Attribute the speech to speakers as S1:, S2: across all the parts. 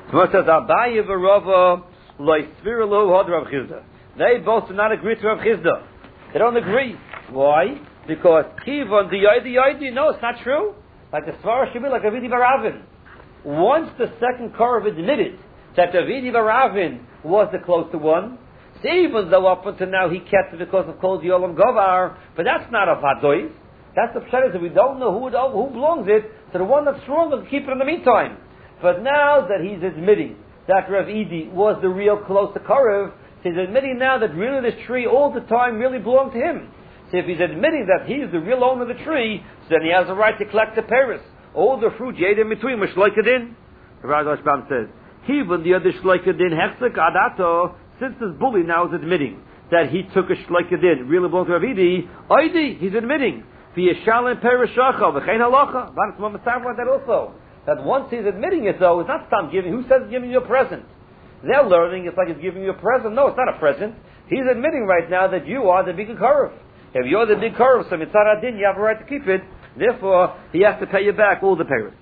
S1: Gemara says, Abaye v'Rava lo yisvira lo had Rav Chisda. They both do not agree to Rav Chisda. They don't agree. Why? Because Kivon the Yodi. No, it's not true. Like the Svara should be like Avidi Baravin. Once the second Korov admitted that Avidi Baravin was the closer one, so even though up until now he kept it because of Kol Yolam Govar, but that's not a Vadois. That's the pshat, that we don't know who belongs it, so the one that's stronger will keep it in the meantime. But now that he's admitting that Rav Idi was the real closer Korov, he's admitting now that really this tree all the time really belonged to him. So if he's admitting that he's the real owner of the tree, so then he has a right to collect the paris. All the fruit you ate in between, Mishloikadin. Rav Ashbam says, even the other Shloikadin Hechsek Adato, since this bully now is admitting that he took a Shloikadin, really belongs to Rav Idi, Oidi, he's admitting, V'yeshalem Perishacha, V'chein Halacha. That's what Mitzvah that also. That once he's admitting it though, it's not Stam giving, who says he's giving you a present? They're learning it's like he's giving you a present. No, it's not a present. He's admitting right now that you are the big Korov. If you're the big Korov, so Mitzvah Adin, you have a right to keep it. Therefore, he has to pay you back all the paris.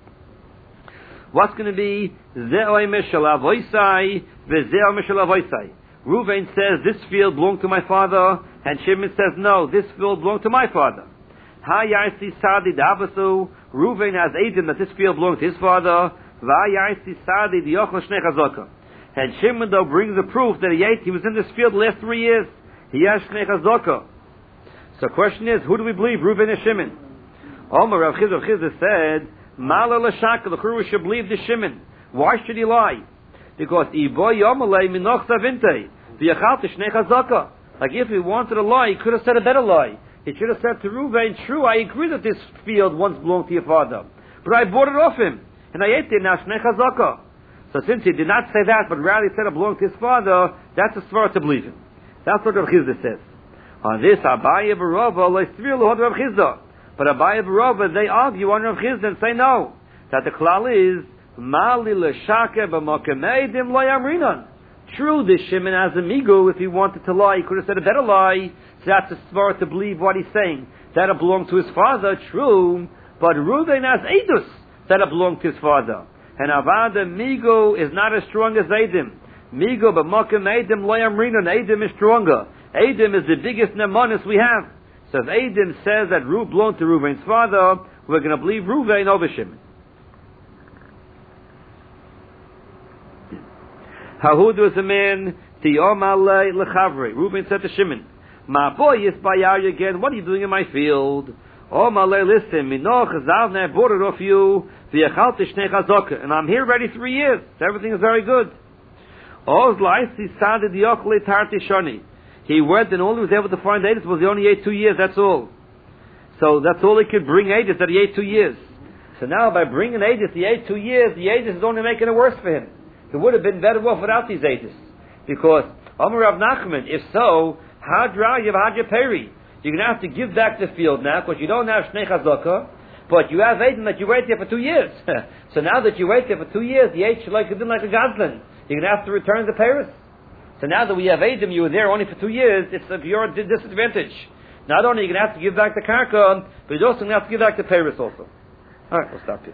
S1: What's going to be Ze'oi Mishal Avoisai V'Ze'oi Mishal Avoisai? Reuven says this field belonged to my father, and Shimon says no, this field belonged to my father. Ha'yarsi Sadi Davasu. Reuven has Eidim that this field belonged to his father. Va'yarsi Sadi Diyochel Shnei Chazaka. And Shimon though brings the proof that he was in this field the last 3 years. He has Shnei Chazaka. So the question is, who do we believe, Reuven or Shimon? Omer Rav Chisda said, Mala l'shaka, the Churu should believe the Shimon. Why should he lie? Because Iboy Yomalei Minoch Savinte, V'yachal Shnei Chazaka. Like if he wanted to lie, he could have said a better lie. He should have said to Reuven, true, I agree that this field once belonged to your father, but I bought it off him, and I ate it now, Shnei Chazaka. So since he did not say that, but rather he said it belonged to his father, that's a svara to believe him. That's what Rav Chisda says. On this, Abaye v'Rava lo'istvir l'hod Rav Chisda. But Abaye v'Rava, they argue on Rav Chisda and say no. That the klal is, Mali l'shake b'mokemedim lo'yamrinan. True, this Shimon has a migu. If he wanted to lie, he could have said a better lie. So that's a svara to believe what he's saying. That it belonged to his father, true. But Reuven has edus that it belonged to his father. And Avada migu is not as strong as Eidim. Migu b'mokemedim lo'yamrinan. Eidim is stronger. Eidim is the biggest nemanis we have. So if Eidim says that Reuven belonged to Reuven's father, we're going to believe Reuven over Shimon. Hahud was a man, Tiyomale lechavre. Reuven said to Shimon, Ma boy is bayar again, what are you doing in my field? Omale, listen, Minoch zavne, I bought it off you, V'yachalti shnei chazaka, and I'm here already 3 years, so everything is very good. Oz laisi sadid yochle tarti shoni. He went and all he was able to find Edis was he only ate 2 years, that's all. So that's all he could bring Edis, that he ate 2 years. So now by bringing Edis, he ate 2 years, the Edis is only making it worse for him. It would have been better off without these Edis. Because, Amar Rav Nachman, if so, Hadra Yavadya Peri. You're going to have to give back the field now, because you don't have Shnei Chazaka, but you have Edin that you wait there for 2 years. So now that you wait there for 2 years, the Ed like a Goslin. You're going to have to return the Paris. So now that we have Edom, you were there only for 2 years, it's of your disadvantage. Not only are you going to have to give back the Karka, but you're also going to have to give back the Paris also. Alright, we'll stop here.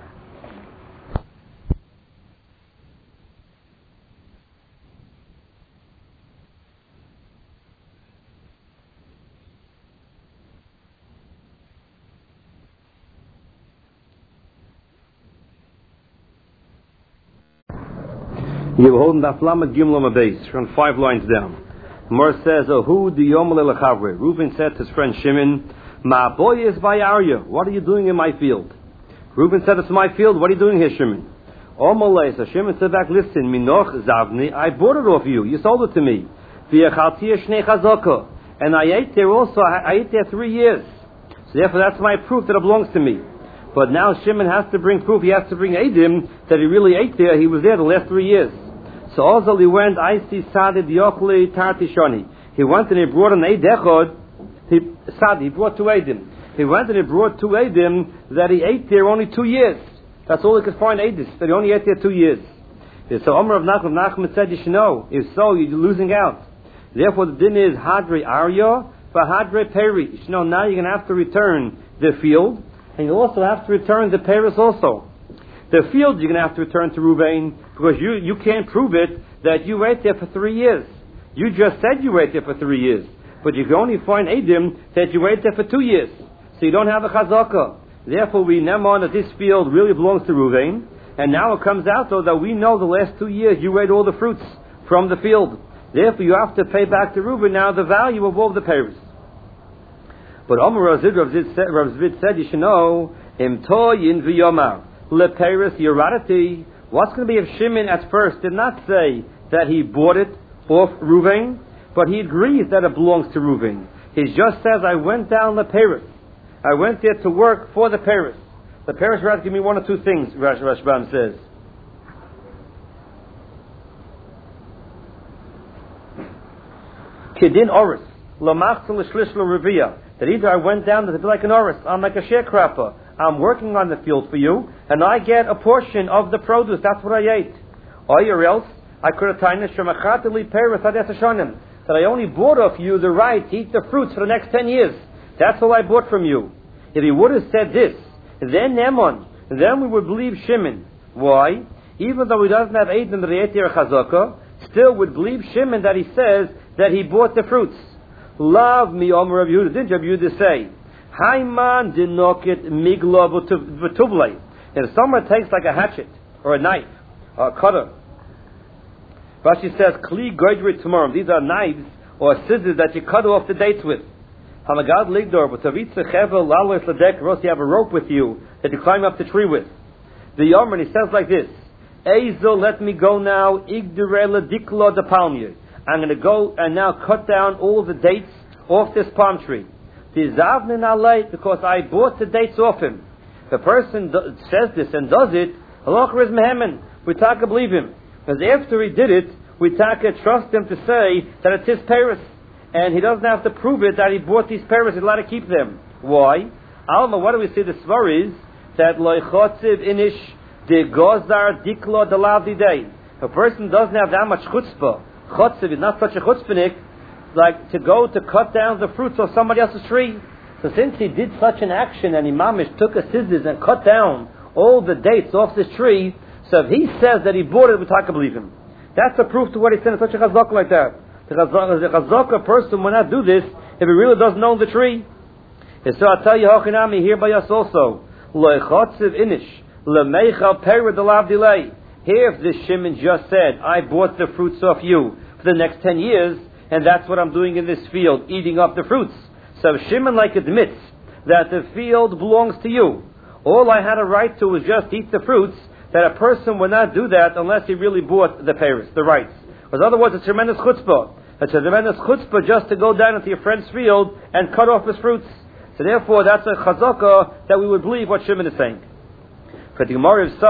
S1: You were holding that Flamet Gimel on the base, from 5 lines down. Mer says, "Who the Yomale lechavre?" Reuben said to his friend Shimon, "Ma boy is by Arya. What are you doing in my field?" Reuben said, "It's my field. What are you doing here, Shimon?" Omale, so Shimon said back, "Listen, Minoch Zavni, I bought it off you. You sold it to me. V'yachalti shnei chazaka, and I ate there also. I ate there 3 years. So therefore, that's my proof that it belongs to me." But now Shimon has to bring proof. He has to bring Eidim that he really ate there. He was there the last 3 years. So Ozal he went, I see Sadid Yochli Tarti Shoni. He went and he brought an Eid Echod. He brought 2 Eidim. He went and he brought 2 Eidim that he ate there only 2 years. That's all he could find Eidis, that he only ate there 2 years. So Omer of Nachman said, you should know. If so, you're losing out. Therefore the din is Hadre Arya for Hadre Peri. You should know now you're going to have to return the field, and you also have to return the Paris also. The field you're going to have to return to Reuven because you can't prove it that you wait there for 3 years. You just said you wait there for 3 years. But you can only find Edim that you wait there for 2 years. So you don't have a chazakah. Therefore we nemon that this field really belongs to Reuven. And now it comes out though that we know the last 2 years you ate all the fruits from the field. Therefore you have to pay back to Reuven now the value of all the payers. But Omer Rav Zvid said, you should know, Im toyin v'yomar, leperis yeradati. What's going to be if Shimon at first did not say that he bought it off Reuven, but he agrees that it belongs to Reuven. He just says, I went down leperis. I went there to work for the Paris. The Paris rather give me one or two things, Rashbam says. Kedin oris, lamachzel l'shlish l'reviyah. That either I went down to be like an oris, I'm like a sharecropper. I'm working on the field for you, and I get a portion of the produce. That's what I ate. Or else, I could have tained shemachateli Paris hadesashanim. That I only bought off you the right to eat the fruits for the next 10 years. That's all I bought from you. If he would have said this, then we would believe Shimon. Why? Even though he doesn't have Eid in the Re'etir Chazaka, still would believe Shimon that he says that he bought the fruits. Love me, Omer Rav Yehuda. Didn't Rav Yehuda say, Haiman dinoket migla v'tublei. If someone takes like a hatchet, or a knife, or a cutter, Rashi says, Kli goydrit tomorrow. These are knives, or scissors that you cut off the dates with. Hamagad ligdor, but tavitze chevel lalois ledek, or else you have a rope with you that you climb up the tree with. The Yomer, he says like this, Eizel, let me go now, igdure lediklo de palmier. I'm going to go and now cut down all the dates off this palm tree. Tizavnin alei, because I bought the dates off him. The person says this and does it, halach is mehemen. We taka believe him. Because after he did it, we taka trust him to say that it's his Paris. And he doesn't have to prove it that he bought these Paris, he's allowed to keep them. Why? Alma, what do we see? The svar is that loichotziv inish de gozar diklo de lavdi day. A person doesn't have that much chutzpah. Chotziv is not such a chutzpahnik, like to go to cut down the fruits of somebody else's tree. So since he did such an action and Imamish took a scissors and cut down all the dates off this tree, so if he says that he bought it, we talk to believe him. That's a proof to what he said in such a chazak like that. The chazaka person will not do this if he really doesn't own the tree. And so I'll tell you, Hochinami, here by us also, loichotziv inish, lemeichal peri delav delay. Here, if this Shimon just said, I bought the fruits off you for the next 10 years, and that's what I'm doing in this field, eating up the fruits. So Shimon admits that the field belongs to you. All I had a right to was just eat the fruits, that a person would not do that unless he really bought the Paris, the rights. Because otherwise it's tremendous chutzpah. It's a tremendous chutzpah just to go down into your friend's field and cut off his fruits. So therefore that's a chazakah that we would believe what Shimon is saying. But the Gemara, if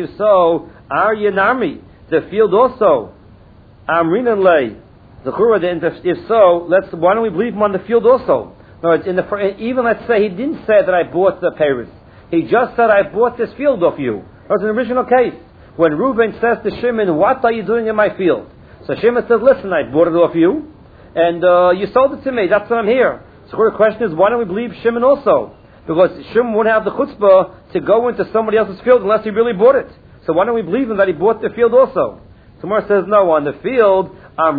S1: so, Arya Narmi, the field also. Amrinan lay. The Chura, if so, why don't we believe him on the field also? No, even let's say he didn't say that I bought the Paris. He just said I bought this field off you. That was an original case. When Reuben says to Shimon, what are you doing in my field? So Shimon says, listen, I bought it off you, and you sold it to me, that's what I'm here. So the question is, why don't we believe Shimon also? Because Shimon wouldn't have the chutzpah to go into somebody else's field unless he really bought it. So why don't we believe him that he bought the field also? Tomorrow says, no, on the field,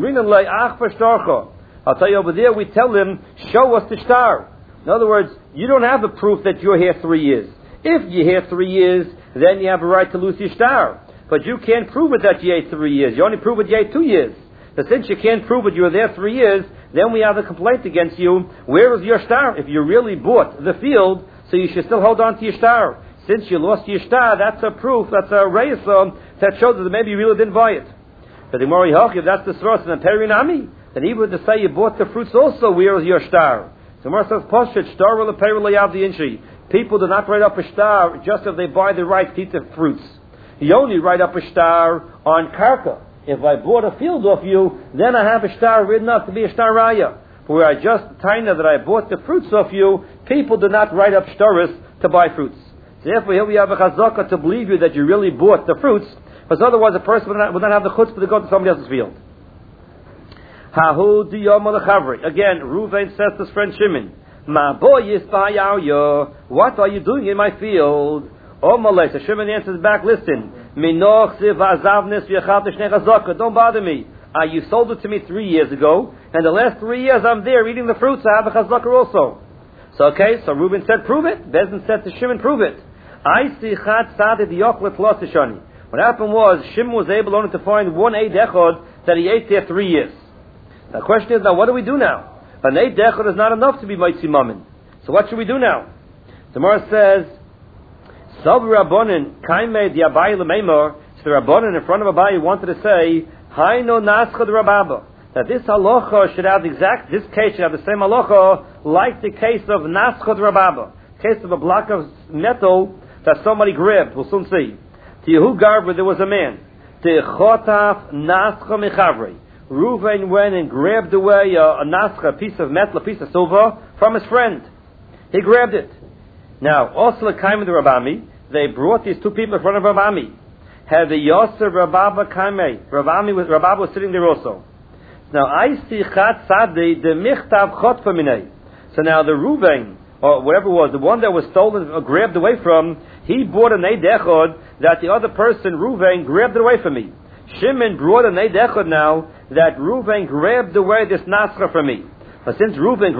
S1: I'll tell you over there, we tell him, show us the shtar. In other words, you don't have the proof that you're here 3 years. If you're here 3 years, then you have a right to lose your shtar. But you can't prove it that you ate 3 years. You only prove it you ate 2 years. But since you can't prove it you were there 3 years, then we have a complaint against you. Where is your shtar? If you really bought the field, so you should still hold on to your shtar. Since you lost your shtar, that's a proof, that's a reisam that shows that maybe you really didn't buy it. But the Mori Hochiv, that's the source, and Perinami, then even to say you bought the fruits also, where is your shtar? So Mori says, Poshet, shtar will pay the inchi. People do not write up a shtar just if they buy the right to eat the fruits. You only write up a shtar on karka. If I bought a field off you, then I have a shtar written up to be a shtar raya. But where I just taina that I bought the fruits off you, people do not write up shtaris to buy fruits. Therefore, here we have a chazaka to believe you that you really bought the fruits, because otherwise a person would not have the chutzpah to go to somebody else's field. Hahu diyom al-chavri. Again, Reuven says to his friend Shimon, Ma boy is what are you doing in my field? Omalei. So Shimon answers back, listen, Minoch ziv azavnis v'yachalta shnei chazaka. Don't bother me. You sold it to me 3 years ago, and the last 3 years I'm there eating the fruits. I have a chazaka also. So okay, so Reuben said, prove it. Bezin said to Shimon, prove it. I see chat sadid yoklet losishani. What happened was, Shimon was able only to find one eid echad that he ate there 3 years. The question is now, what do we do now? An eid echad is not enough to be Moitzi Mammon. So what should we do now? The Gemara says, Sab Rabbanan kaimei di Abaye l'meimor. So the Rabbanan in front of Abaye wanted to say, Haino nascha de Rababa. That this halacha should have this case should have the same halacha like the case of nascha de Rababa. Case of a block of metal that somebody grabbed. We'll soon see. To Yehu Garber there was a man. Te'chotaf nascha mechavri. Reuven went and grabbed away a nascha, a piece of metal, a piece of silver, from his friend. He grabbed it. Now, also l'kaim the Rabami, they brought these two people in front of Rabami. Had the Yosef Rababa kaimei. Rababa was sitting there also. Now, I see chat sadi the michtav chot faminei. So now the Reuven, or whatever it was, the one that was stolen or grabbed away from, he brought an eid echad that the other person, Reuven, grabbed it away from me. Shimon brought an eid echad now that Reuven grabbed away this nascha from me. But since Reuven